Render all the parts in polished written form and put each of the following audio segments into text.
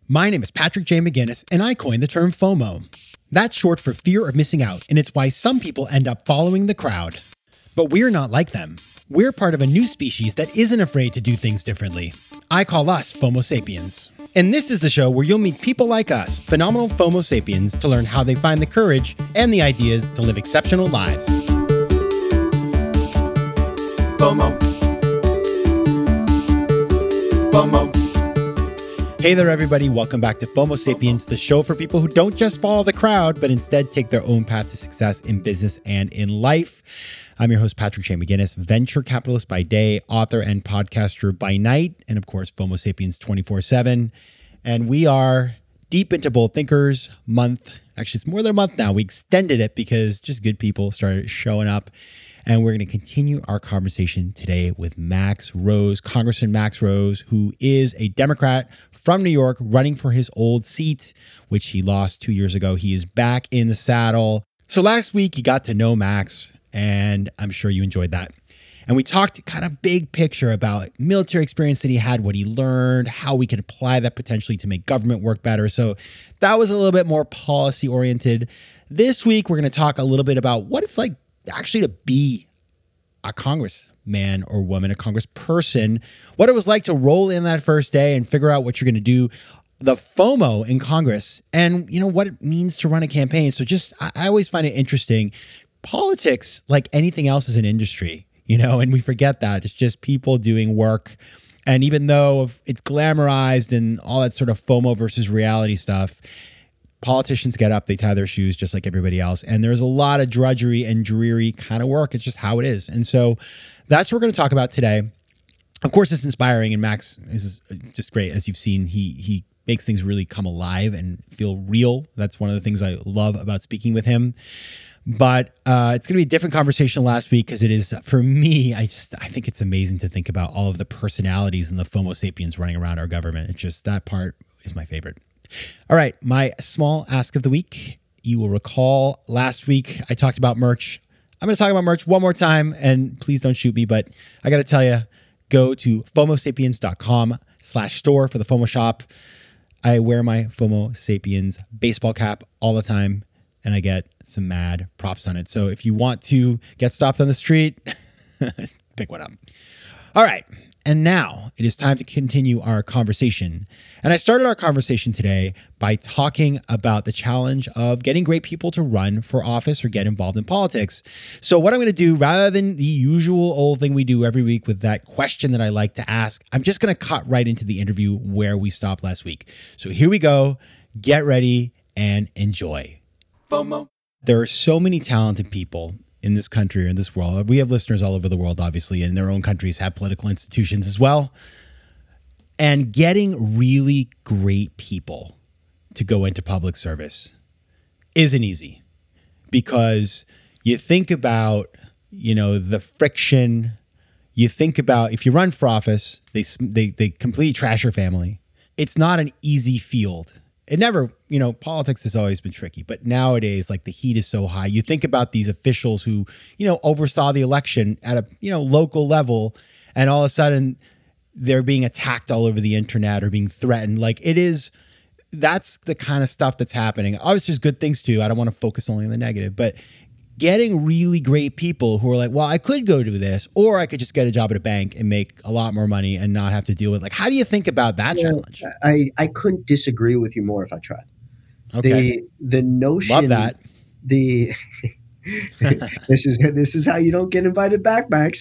My name is Patrick J. McGinnis, and I coined the term FOMO. That's short for fear of missing out, and it's why some people end up following the crowd. But we're not like them. We're part of a new species that isn't afraid to do things differently. I call us FOMO sapiens. And this is the show where you'll meet people like us, phenomenal FOMO sapiens, to learn how they find the courage and the ideas to live exceptional lives. FOMO. FOMO. Hey there, everybody. Welcome back to FOMO Sapiens, the show for people who don't just follow the crowd, but instead take their own path to success in business and in life. I'm your host, Patrick J. McGinnis, venture capitalist by day, author and podcaster by night, and of course, FOMO Sapiens 24/7. And we are deep into Bold Thinkers Month. Actually, it's more than a month now. We extended it because just good people started showing up. And we're going to continue our conversation today with Max Rose, Congressman Max Rose, who is a Democrat from New York running for his old seat, which he lost 2 years ago. He is back in the saddle. So last week you got to know Max, and I'm sure you enjoyed that. And we talked kind of big picture about military experience that he had, what he learned, how we could apply that potentially to make government work better. So that was a little bit more policy oriented. This week, we're going to talk a little bit about what it's like actually to be a congressman or woman, a congressperson, what it was like to roll in that first day and figure out what you're going to do, the FOMO in Congress, and what it means to run a campaign. So I always find it interesting. Politics, like anything else, is an industry, and we forget that. It's just people doing work. And even though it's glamorized and all that sort of FOMO versus reality stuff, politicians get up, they tie their shoes just like everybody else. And there's a lot of drudgery and dreary kind of work. It's just how it is. And so that's what we're going to talk about today. Of course, it's inspiring, and Max is just great. As you've seen, he makes things really come alive and feel real. That's one of the things I love about speaking with him. But it's going to be a different conversation last week because it is, for me, I think it's amazing to think about all of the personalities and the FOMO sapiens running around our government. It's just, that part is my favorite. All right, my small ask of the week. You will recall last week I talked about merch. I'm going to talk about merch one more time, and please don't shoot me, but I got to tell you, go to FOMOsapiens.com/store for the FOMO shop. I wear my FOMO Sapiens baseball cap all the time, and I get some mad props on it. So if you want to get stopped on the street, pick one up. All right. And now it is time to continue our conversation. And I started our conversation today by talking about the challenge of getting great people to run for office or get involved in politics. So what I'm going to do, rather than the usual old thing we do every week with that question that I like to ask, I'm just going to cut right into the interview where we stopped last week. So here we go. Get ready and enjoy. FOMO. There are so many talented people in this country or in this world. We have listeners all over the world, obviously, and their own countries have political institutions as well. And getting really great people to go into public service isn't easy, because you think about, the friction. You think about, if you run for office, they completely trash your family. It's not an easy field. It never, politics has always been tricky, but nowadays, like, the heat is so high. You think about these officials who, oversaw the election at a, local level, and all of a sudden they're being attacked all over the internet or being threatened. Like, that's the kind of stuff that's happening. Obviously, there's good things too. I don't want to focus only on the negative, but getting really great people who are like, well, I could go do this, or I could just get a job at a bank and make a lot more money and not have to deal with, like, how do you think about that challenge? I couldn't disagree with you more if I tried. Okay. The notion. Love that. This is how you don't get invited back, Max.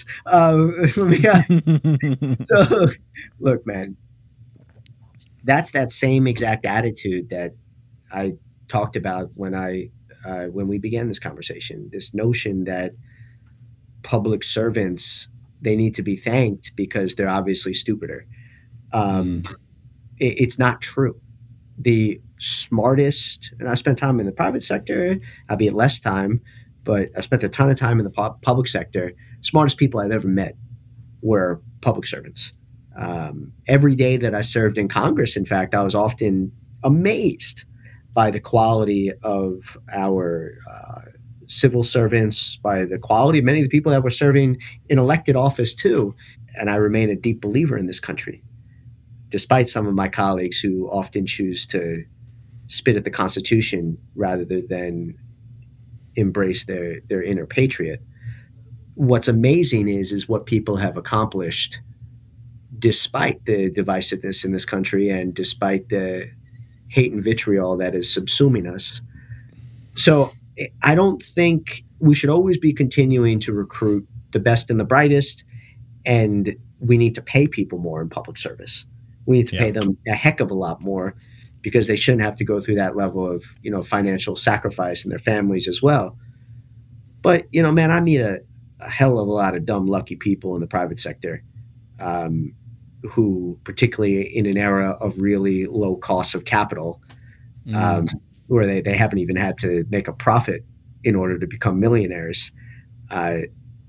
So look, man, that's that same exact attitude that I talked about when we began this conversation, this notion that public servants, they need to be thanked because they're obviously stupider. It's not true. The smartest, and I spent time in the private sector, albeit less time, but I spent a ton of time in the public sector. Smartest people I've ever met were public servants. Every day that I served in Congress, in fact, I was often amazed by the quality of our civil servants, by the quality of many of the people that were serving in elected office too. And I remain a deep believer in this country. despite some of my colleagues who often choose to spit at the Constitution rather than embrace their inner patriot. What's amazing is what people have accomplished despite the divisiveness in this country and despite the hate and vitriol that is subsuming us. So I don't think we should always be continuing to recruit the best and the brightest, and we need to pay people more in public service. We need to pay them a heck of a lot more because they shouldn't have to go through that level of, financial sacrifice in their families as well. But, man, I meet a hell of a lot of dumb, lucky people in the private sector, who, particularly in an era of really low costs of capital, where they haven't even had to make a profit in order to become millionaires. They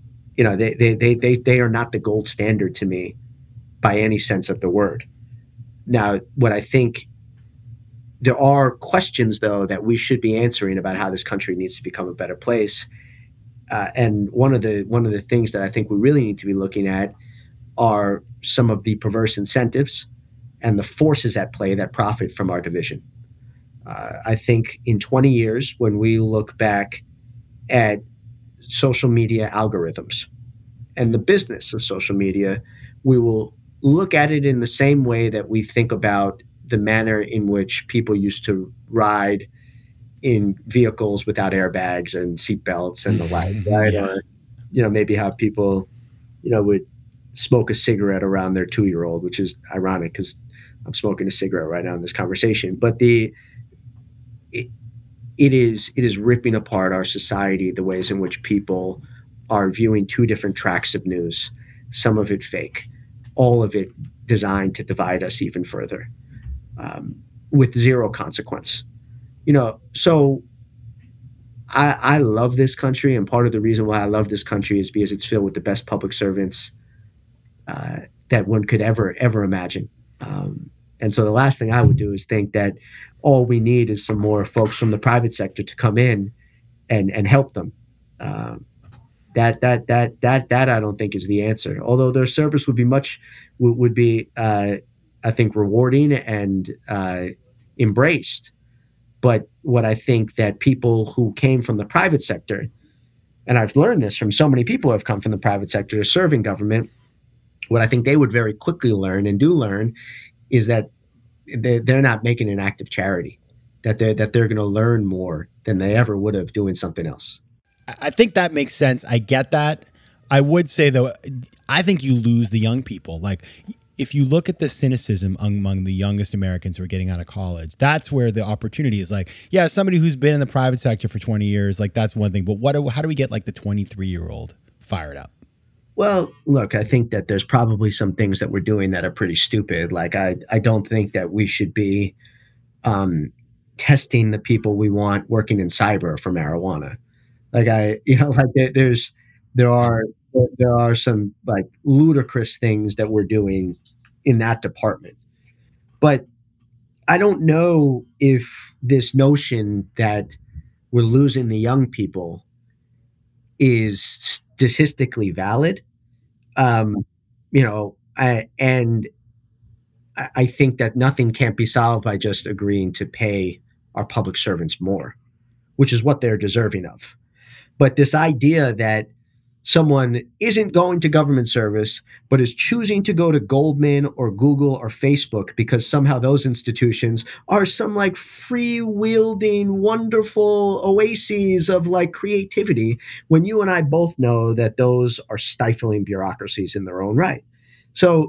are not the gold standard to me by any sense of the word. Now, what I think there are questions, though, that we should be answering about how this country needs to become a better place. And one of the things that I think we really need to be looking at are some of the perverse incentives and the forces at play that profit from our division. I think in 20 years, when we look back at social media algorithms and the business of social media, we will look at it in the same way that we think about the manner in which people used to ride in vehicles without airbags and seatbelts and the like, right? Or, maybe how people, would smoke a cigarette around their 2-year-old, which is ironic because I'm smoking a cigarette right now in this conversation. But it is ripping apart our society, the ways in which people are viewing two different tracks of news, some of it fake, all of it designed to divide us even further, with zero consequence. So I love this country, and part of the reason why I love this country is because it's filled with the best public servants that one could ever imagine. And so the last thing I would do is think that all we need is some more folks from the private sector to come in and help them. That I don't think is the answer. Although their service would be I think rewarding and embraced. But what I think that people who came from the private sector, and I've learned this from so many people who have come from the private sector to serve in government, what I think they would very quickly learn and do learn is that they're not making an act of charity, that they're going to learn more than they ever would have doing something else. I think that makes sense. I get that. I would say, though, I think you lose the young people. Like, if you look at the cynicism among the youngest Americans who are getting out of college, that's where the opportunity is. Like, yeah, somebody who's been in the private sector for 20 years, like, that's one thing. But how do we get, like, the 23-year-old fired up? Well, look, I think that there's probably some things that we're doing that are pretty stupid. Like, I don't think that we should be testing the people we want working in cyber for marijuana. Like, there are some like ludicrous things that we're doing in that department. But I don't know if this notion that we're losing the young people is statistically valid. I think that nothing can't be solved by just agreeing to pay our public servants more, which is what they're deserving of. But this idea that someone isn't going to government service, but is choosing to go to Goldman or Google or Facebook because somehow those institutions are some like freewheeling, wonderful oases of like creativity, when you and I both know that those are stifling bureaucracies in their own right. So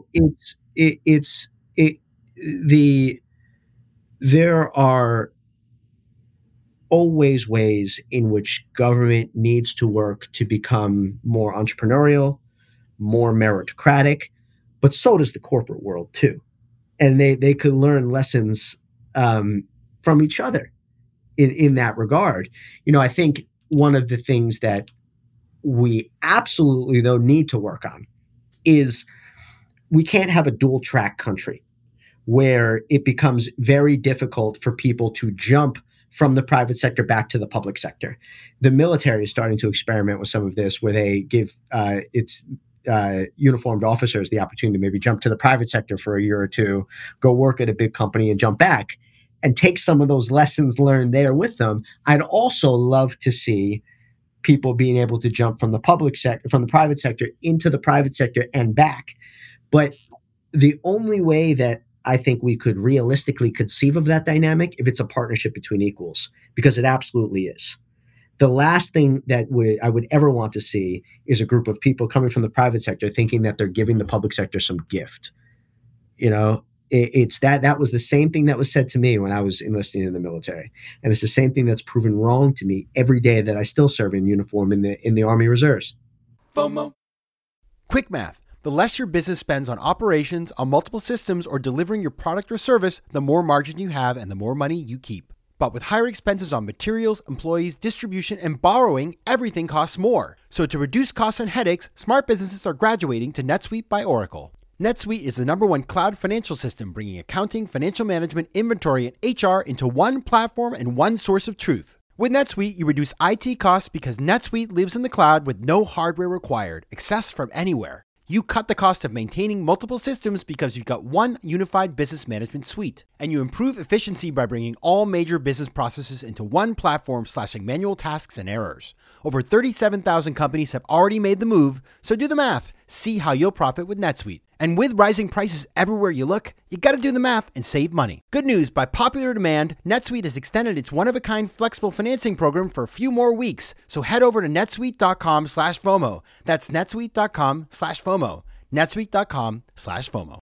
there are always ways in which government needs to work to become more entrepreneurial, more meritocratic, but so does the corporate world too. And they could learn lessons from each other in that regard. I think one of the things that we absolutely, though, need to work on is we can't have a dual track country where it becomes very difficult for people to jump from the private sector back to the public sector. The military is starting to experiment with some of this, where they give uniformed officers the opportunity to maybe jump to the private sector for a year or two, go work at a big company and jump back and take some of those lessons learned there with them. I'd also love to see people being able to jump from the private sector into the private sector and back. But the only way that I think we could realistically conceive of that dynamic if it's a partnership between equals, because it absolutely is. The last thing that I would ever want to see is a group of people coming from the private sector thinking that they're giving the public sector some gift. You know, it's that was the same thing that was said to me when I was enlisting in the military, and it's the same thing that's proven wrong to me every day that I still serve in uniform in the Army Reserves. FOMO. Quick math. The less your business spends on operations, on multiple systems, or delivering your product or service, the more margin you have and the more money you keep. But with higher expenses on materials, employees, distribution, and borrowing, everything costs more. So to reduce costs and headaches, smart businesses are graduating to NetSuite by Oracle. NetSuite is the #1 cloud financial system, bringing accounting, financial management, inventory, and HR into one platform and one source of truth. With NetSuite, you reduce IT costs because NetSuite lives in the cloud with no hardware required, accessed from anywhere. You cut the cost of maintaining multiple systems because you've got one unified business management suite. And you improve efficiency by bringing all major business processes into one platform, slashing manual tasks and errors. Over 37,000 companies have already made the move, so do the math. See how you'll profit with NetSuite. And with rising prices everywhere you look, you gotta do the math and save money. Good news, by popular demand, NetSuite has extended its one-of-a-kind flexible financing program for a few more weeks. So head over to netsuite.com/FOMO. That's netsuite.com/FOMO. netsuite.com/FOMO.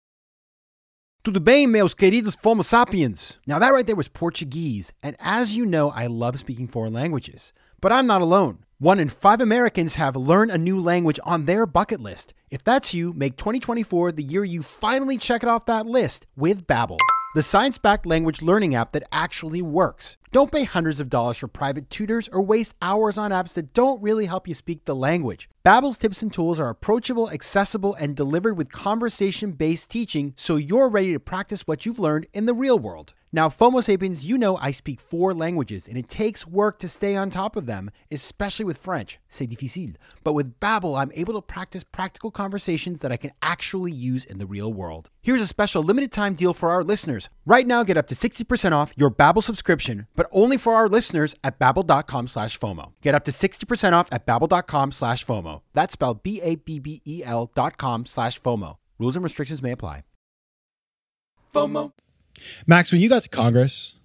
Tudo bem, meus queridos FOMO sapiens? Now that right there was Portuguese. And as you know, I love speaking foreign languages. But I'm not alone. 1 in 5 Americans have learned a new language on their bucket list. If that's you, make 2024 the year you finally check it off that list with Babbel, the science-backed language learning app that actually works. Don't pay hundreds of dollars for private tutors or waste hours on apps that don't really help you speak the language. Babbel's tips and tools are approachable, accessible, and delivered with conversation-based teaching, so you're ready to practice what you've learned in the real world. Now, FOMO Sapiens, you know I speak 4 languages, and it takes work to stay on top of them, especially with French. C'est difficile. But with Babbel, I'm able to practice practical conversations that I can actually use in the real world. Here's a special limited time deal for our listeners. Right now, get up to 60% off your Babbel subscription, but only for our listeners at babbel.com/FOMO. Get up to 60% off at babbel.com/FOMO. That's spelled BABBEL.com/FOMO. Rules and restrictions may apply. FOMO. Max, when you got to Congress,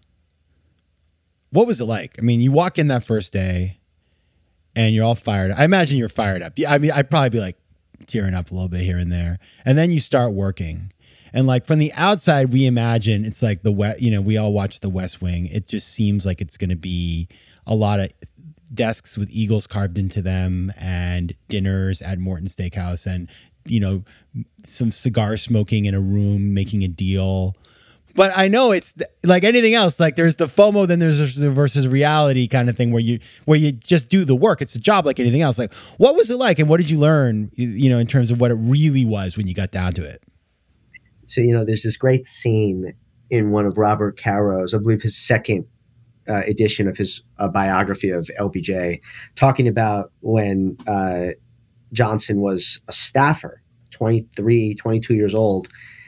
what was it like? I mean, you walk in that first day and you're all fired up. I imagine you're fired up. I mean, I'd probably be like tearing up a little bit here and there. And then you start working. And like from the outside, we imagine it's like we all watch The West Wing. It just seems like it's going to be a lot of desks with eagles carved into them and dinners at Morton Steakhouse and, some cigar smoking in a room, making a deal. But I know it's like anything else. Like there's the FOMO, then there's the versus reality kind of thing where you just do the work. It's a job like anything else. Like what was it like, and what did you learn? In terms of what it really was when you got down to it. So there's this great scene in one of Robert Caro's, I believe his second edition of his biography of LBJ, talking about when Johnson was a staffer, 23, 22 years old.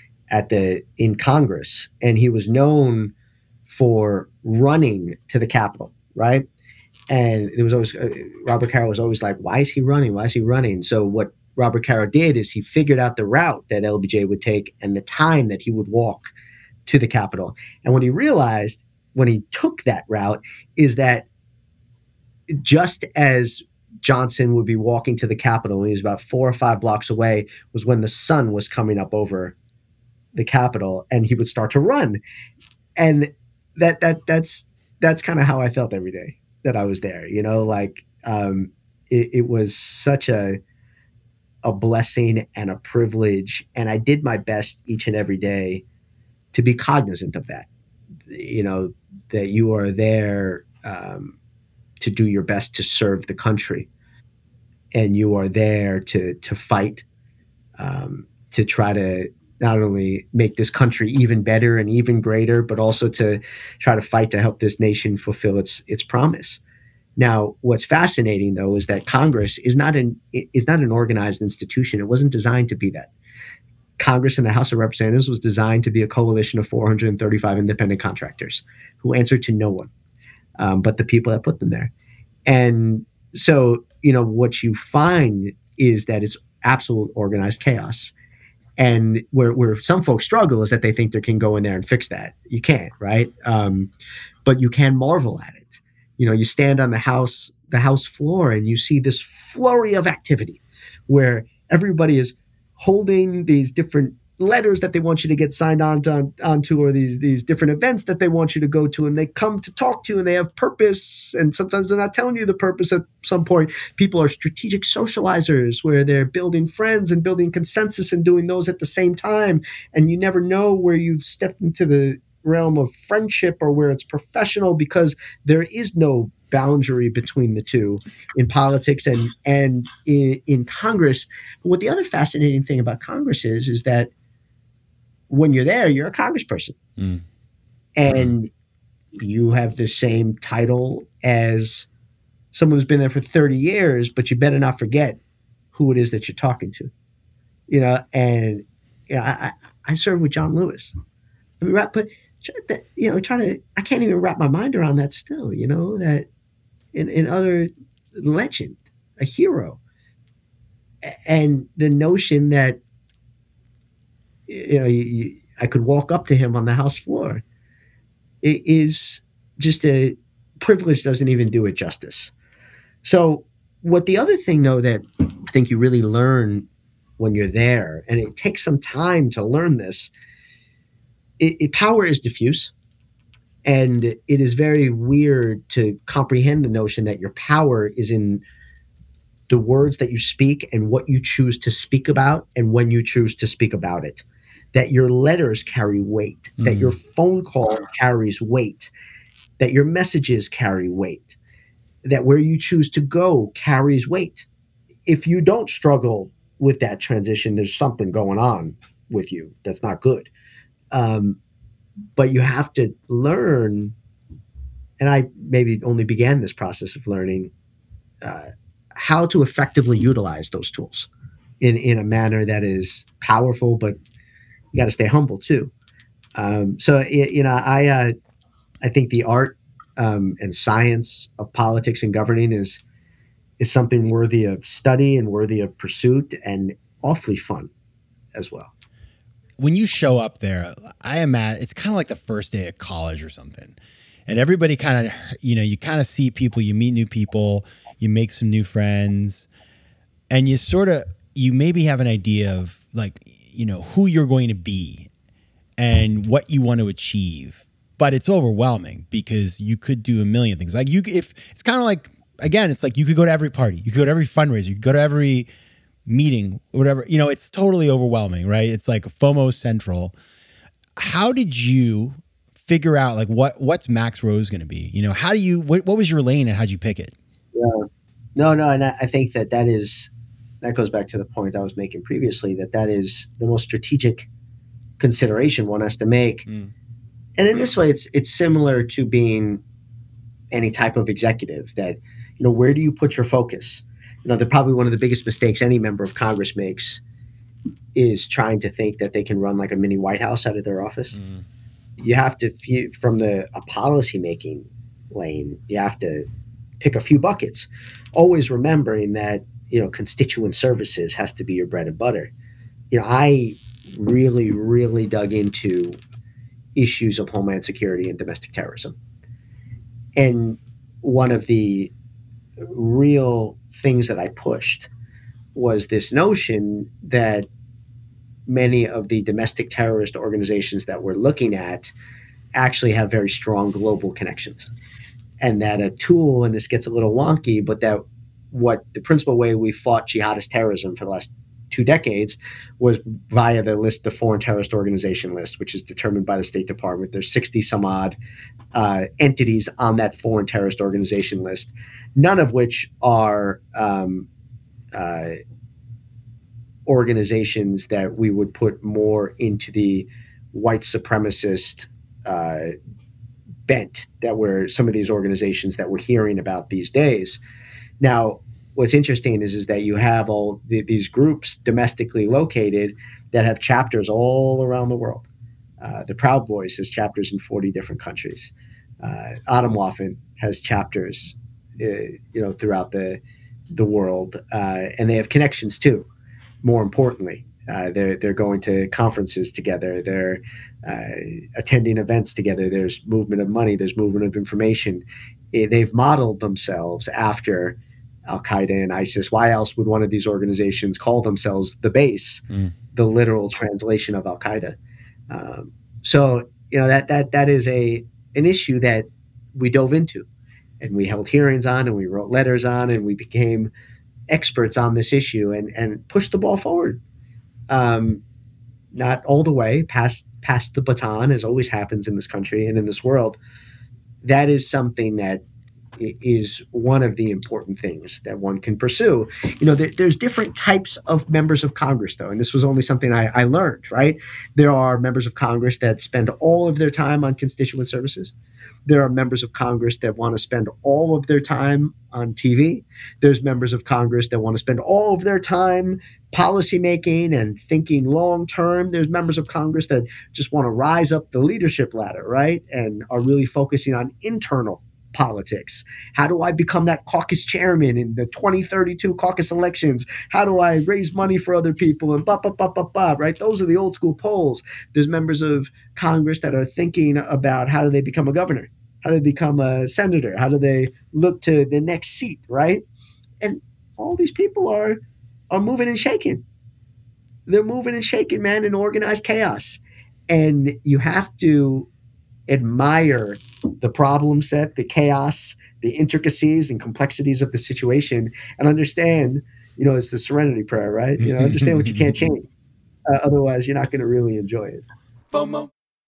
In Congress, and he was known for running to the Capitol, right? And there was always Robert Caro was always like, "Why is he running? Why is he running?" So what Robert Caro did is he figured out the route that LBJ would take and the time that he would walk to the Capitol. And what he realized when he took that route is that just as Johnson would be walking to the Capitol when he was about 4 or 5 blocks away was when the sun was coming up over the Capitol, and he would start to run. And that's kind of how I felt every day that I was there. It was such a blessing and a privilege, and I did my best each and every day to be cognizant of that. That you are there to do your best to serve the country, and you are there to fight, to try to not only make this country even better and even greater, but also to try to fight to help this nation fulfill its promise. Now, what's fascinating though is that Congress is not an organized institution. It wasn't designed to be that. Congress and the House of Representatives was designed to be a coalition of 435 independent contractors who answered to no one but the people that put them there. And so, what you find is that it's absolute organized chaos. And where some folks struggle is that they think they can go in there and fix that. You can't, right? But you can marvel at it. You stand on the house floor and you see this flurry of activity where everybody is holding these different letters that they want you to get signed onto, or these different events that they want you to go to, and they come to talk to you and they have purpose, and sometimes they're not telling you the purpose at some point. People are strategic socializers where they're building friends and building consensus and doing those at the same time, and you never know where you've stepped into the realm of friendship or where it's professional, because there is no boundary between the two in politics and in Congress. But what the other fascinating thing about Congress is that when you're there, you're a congressperson. Mm. And you have the same title as someone who's been there for 30 years, but you better not forget who it is that you're talking to. And I served with John Lewis. I mean, but I can't even wrap my mind around that still, that in other legend, a hero. And the notion that I could walk up to him on the House floor, it is just a privilege, doesn't even do it justice. So what the other thing though that I think you really learn when you're there, and it takes some time to learn this, power is diffuse. And it is very weird to comprehend the notion that your power is in the words that you speak and what you choose to speak about and when you choose to speak about it. That your letters carry weight, that your phone call carries weight, that your messages carry weight, that where you choose to go carries weight. If you don't struggle with that transition, there's something going on with you that's not good. But you have to learn, and I maybe only began this process of learning how to effectively utilize those tools in a manner that is powerful, but you got to stay humble too. I think the art and science of politics and governing is something worthy of study and worthy of pursuit, and awfully fun as well. When you show up there, I imagine it's kind of like the first day of college or something. And everybody kind of, you kind of see people, you meet new people, you make some new friends, and you maybe have an idea of who you're going to be and what you want to achieve. But it's overwhelming because you could do a million things. If it's kind of like, again, it's like you could go to every party, you could go to every fundraiser, you could go to every meeting, whatever, it's totally overwhelming, right? It's like FOMO central. How did you figure out what's Max Rose going to be? What was your lane and how'd you pick it? Yeah. No. And I think that goes back to the point I was making previously, that is the most strategic consideration one has to make. And in this way, it's similar to being any type of executive, that, where do you put your focus? Probably one of the biggest mistakes any member of Congress makes is trying to think that they can run like a mini White House out of their office. You have to, from a policy-making lane, you have to pick a few buckets, always remembering that, constituent services has to be your bread and butter. I really, really dug into issues of homeland security and domestic terrorism. And one of the real things that I pushed was this notion that many of the domestic terrorist organizations that we're looking at actually have very strong global connections. And that a tool, and this gets a little wonky, but that what the principal way we fought jihadist terrorism for the last 2 decades was via the Foreign Terrorist Organization list, which is determined by the State Department. There's 60 some odd entities on that Foreign Terrorist Organization list, none of which are organizations that we would put more into the white supremacist bent that were some of these organizations that we're hearing about these days. Now, what's interesting is that you have all these groups domestically located that have chapters all around the world. The Proud Boys has chapters in 40 different countries. Atomwaffen has chapters, throughout the world, and they have connections too. More importantly, they're going to conferences together. They're attending events together. There's movement of money. There's movement of information. They've modeled themselves after Al Qaeda and ISIS. Why else would one of these organizations call themselves the base, the literal translation of Al Qaeda? So that is an issue that we dove into, and we held hearings on, and we wrote letters on, and we became experts on this issue and pushed the ball forward. Not all the way past the baton, as always happens in this country and in this world. That is something that is one of the important things that one can pursue. There's different types of members of Congress, though, and this was only something I learned, right? There are members of Congress that spend all of their time on constituent services. There are members of Congress that want to spend all of their time on TV. There's members of Congress that want to spend all of their time policymaking and thinking long term. There's members of Congress that just want to rise up the leadership ladder, right? And are really focusing on internal politics. How do I become that caucus chairman in the 2032 caucus elections? How do I raise money for other people? And right? Those are the old school polls. There's members of Congress that are thinking about how do they become a governor? How do they become a senator? How do they look to the next seat, right? And all these people are moving and shaking. They're moving and shaking, man, in organized chaos. And you have to admire the problem set, the chaos, the intricacies and complexities of the situation, and understand, it's the serenity prayer, right? Understand what you can't change. Otherwise, you're not going to really enjoy it. FOMO.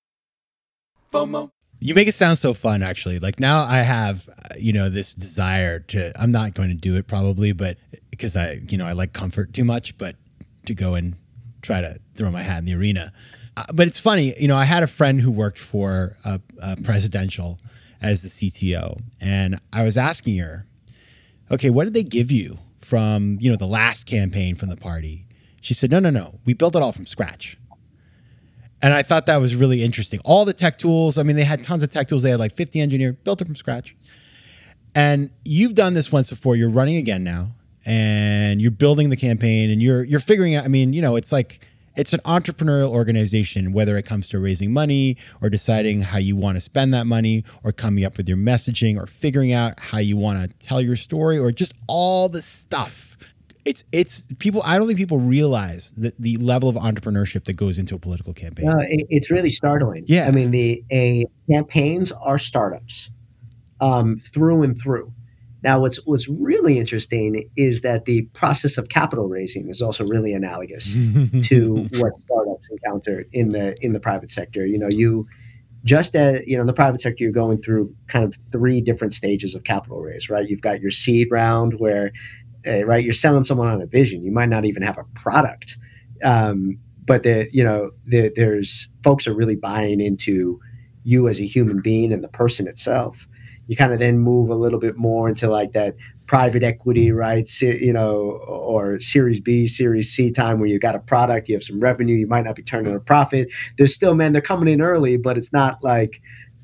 You make it sound so fun, actually. Like now I have, this desire to, I'm not going to do it probably, but because I like comfort too much, but to go and try to throw my hat in the arena. But it's funny, I had a friend who worked for a presidential as the CTO, and I was asking her, okay, what did they give you from, the last campaign from the party? She said, no, we built it all from scratch. And I thought that was really interesting. All the tech tools, they had tons of tech tools. They had like 50 engineers, built it from scratch. And you've done this once before. You're running again now, and you're building the campaign, and you're figuring out, it's like, it's an entrepreneurial organization, whether it comes to raising money or deciding how you want to spend that money or coming up with your messaging or figuring out how you want to tell your story or just all the stuff. It's people. I don't think people realize the level of entrepreneurship that goes into a political campaign. No, it's really startling. Yeah. The campaigns are startups through and through. Now, what's really interesting is that the process of capital raising is also really analogous to what startups encounter in the private sector. You just in the private sector, you're going through kind of 3 different stages of capital raise, right? You've got your seed round where, right, you're selling someone on a vision. You might not even have a product, but there's folks are really buying into you as a human being and the person itself. You kind of then move a little bit more into like that private equity, right? Or Series B, Series C time where you got a product, you have some revenue, you might not be turning a profit. There's still, they're coming in early, but it's not like,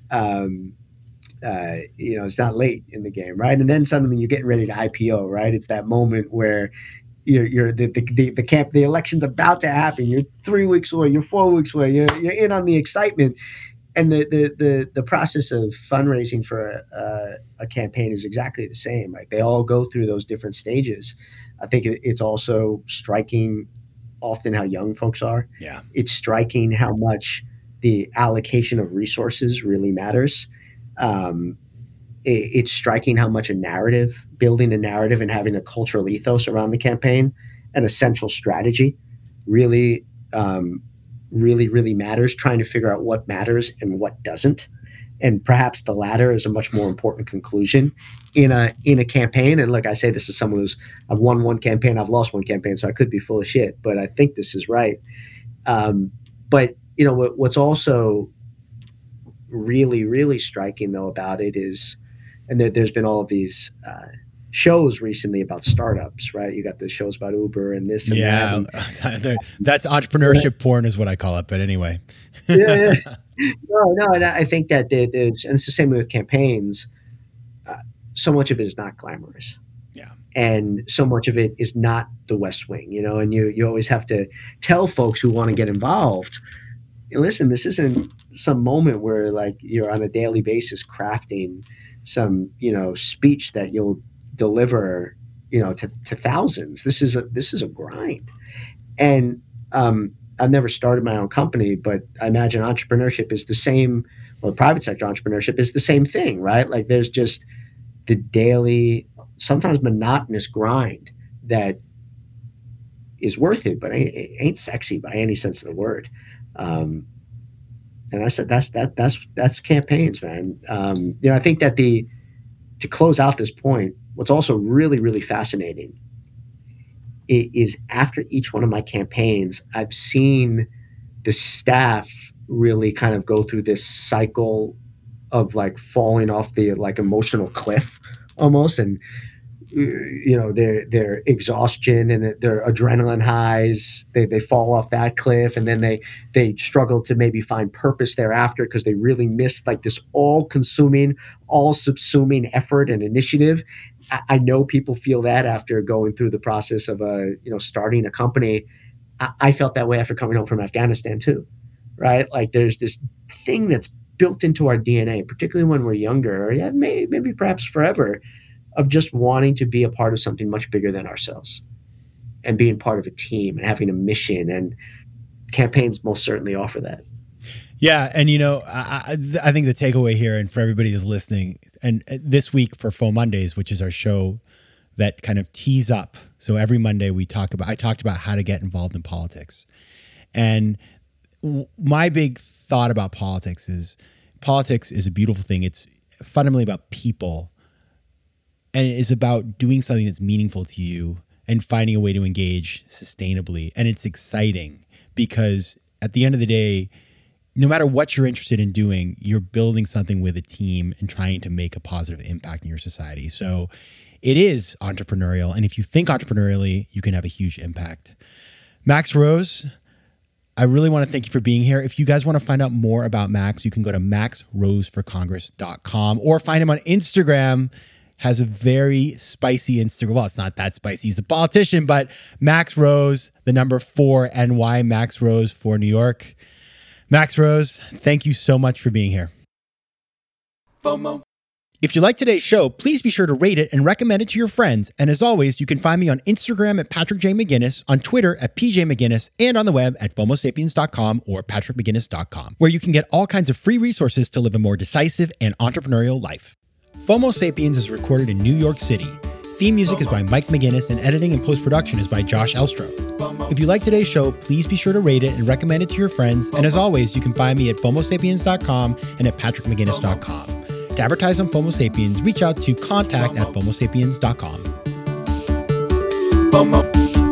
it's not late in the game, right? And then suddenly you're getting ready to IPO, right? It's that moment where the election's about to happen. You're 3 weeks away, you're 4 weeks away, you're in on the excitement. And the process of fundraising for a campaign is exactly the same, right? They all go through those different stages. I think it's also striking often how young folks are. Yeah. It's striking how much the allocation of resources really matters. It's striking how much building a narrative and having a cultural ethos around the campaign and a central strategy really matters, trying to figure out what matters and what doesn't. And perhaps the latter is a much more important conclusion in a campaign. And look, I say this as someone I've won one campaign, I've lost one campaign, so I could be full of shit, but I think this is right. But what's also really, really striking though about it is, and there's been all of these shows recently about startups, right? You got the shows about Uber and this and that. And that's entrepreneurship porn is what I call it. But anyway. Yeah. No, and I think that there's, and it's the same way with campaigns. So much of it is not glamorous. Yeah. And so much of it is not the West Wing, and you always have to tell folks who want to get involved, listen, this isn't some moment where like you're on a daily basis crafting some, speech that you'll deliver, to thousands. This is a grind. And I've never started my own company, but I imagine entrepreneurship is the same, or private sector entrepreneurship is the same thing, right? Like there's just the daily, sometimes monotonous grind that is worth it, but it ain't sexy by any sense of the word. And I said that's campaigns, man. I think that to close out this point, what's also really, really fascinating is after each one of my campaigns, I've seen the staff really kind of go through this cycle of like falling off the like emotional cliff almost, and their exhaustion and their adrenaline highs, they fall off that cliff, and then they struggle to maybe find purpose thereafter because they really missed like this all-consuming, all-subsuming effort and initiative. I know people feel that after going through the process of starting a company. I felt that way after coming home from Afghanistan too, right? Like there's this thing that's built into our DNA, particularly when we're younger, or maybe perhaps forever, of just wanting to be a part of something much bigger than ourselves and being part of a team and having a mission, and campaigns most certainly offer that. Yeah. And, I think the takeaway here, and for everybody who's listening, and this week for Faux Mondays, which is our show that kind of tees up. So every Monday I talked about how to get involved in politics. And my big thought about politics is a beautiful thing. It's fundamentally about people. And it is about doing something that's meaningful to you and finding a way to engage sustainably. And it's exciting because at the end of the day, no matter what you're interested in doing, you're building something with a team and trying to make a positive impact in your society. So it is entrepreneurial. And if you think entrepreneurially, you can have a huge impact. Max Rose, I really want to thank you for being here. If you guys want to find out more about Max, you can go to maxroseforcongress.com or find him on Instagram. Has a very spicy Instagram. Well, it's not that spicy. He's a politician, but Max Rose, the number 4 NY, Max Rose for New York. Max Rose, thank you so much for being here. FOMO. If you like today's show, please be sure to rate it and recommend it to your friends. And as always, you can find me on Instagram at Patrick J. McGinnis, on Twitter at PJ McGinnis, and on the web at FOMOSapiens.com or PatrickMcGinnis.com, where you can get all kinds of free resources to live a more decisive and entrepreneurial life. FOMO Sapiens is recorded in New York City. Theme music is by Mike McGinnis, and editing and post-production is by Josh Elstro. If you like today's show, please be sure to rate it and recommend it to your friends. And as always, you can find me at FOMOSapiens.com and at PatrickMcGinnis.com. To advertise on FOMO Sapiens, reach out to contact@FOMOSapiens.com. FOMO.